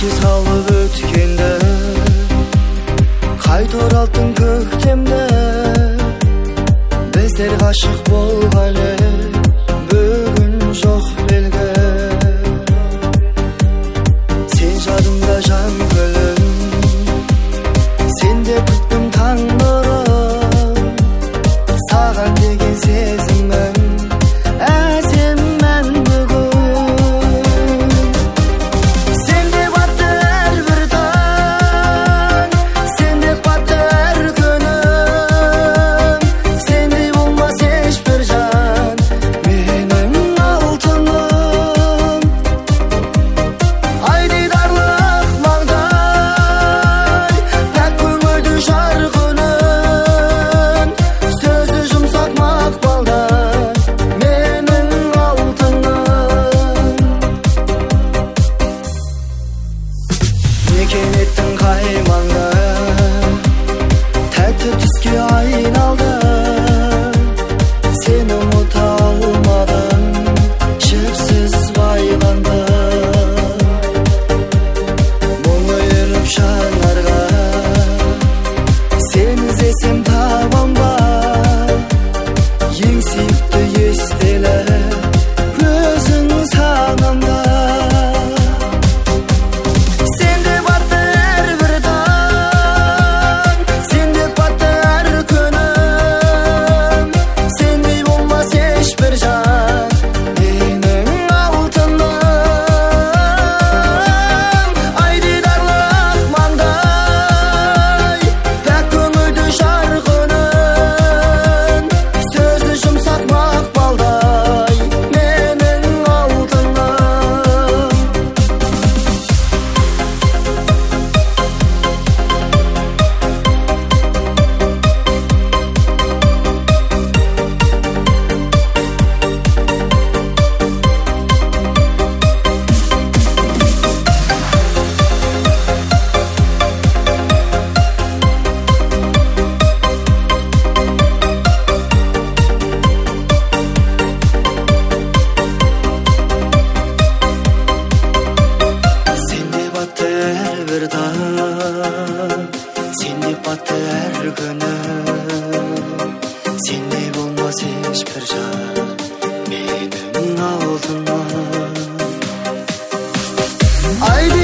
Eski salып ötkende, kayta oralttın köktemde. Bizler aşık bolgalı, bugün жоқ belge. Sen jadımda jan gülüm, sende tuttum taң nurun. Sağan деген сезімім, әсеммен бүгін. Сенде батты әрбір таң, сенде батты әр күнім. Сендей болмас ешбір жан, менің алтыным. Ай дидарлық маңдай, пәк көңілді жарқынын. Сөзі жұмсақ мақпалдай, менің алтыным. Мекен еттің қай маңда, тәтті түске айналды. Сені ұмыта алмадым, жіпсіз байландым. Мұңы еріп жанарға, сені іздесем табам ба? Ең сүйікті естелі, өзің санамда. Сенде батты әрбір таң, сенде батты әр күнім. Сендей болмас ешбір жан, менің алтыным. Ай дидарлық маңдай, пәк көңілді жарқынын. Сөзі жұмсақ мақпалдай, менің алтыным. Сенде батты әрбір таң, сенде батты әр күнім. Сендей болмас ешбір жан, менің алтыным. Ай